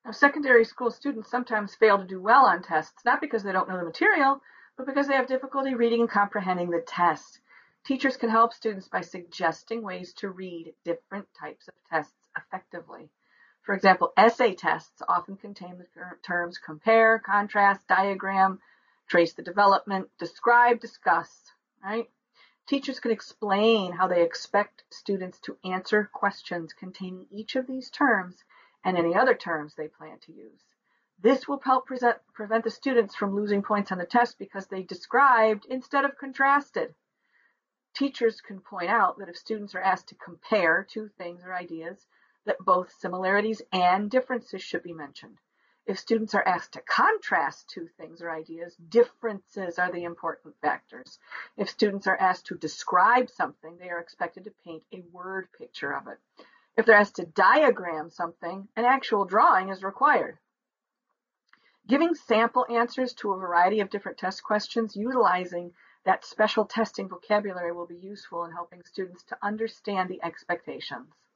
Now, secondary school students sometimes fail to do well on tests, not because they don't know the material, but because they have difficulty reading and comprehending the test. Teachers can help students by suggesting ways to read different types of tests effectively. For example, essay tests often contain the terms compare, contrast, diagram, trace the development, describe, discuss, right? Teachers can explain how they expect students to answer questions containing each of these terms and any other terms they plan to use. This will help prevent the students from losing points on the test because they described instead of contrasted. Teachers can point out that if students are asked to compare two things or ideas, that both similarities and differences should be mentioned. If students are asked to contrast two things or ideas, differences are the important factors. If students are asked to describe something, they are expected to paint a word picture of it. If they're asked to diagram something, an actual drawing is required. Giving sample answers to a variety of different test questions, utilizing that special testing vocabulary will be useful in helping students to understand the expectations.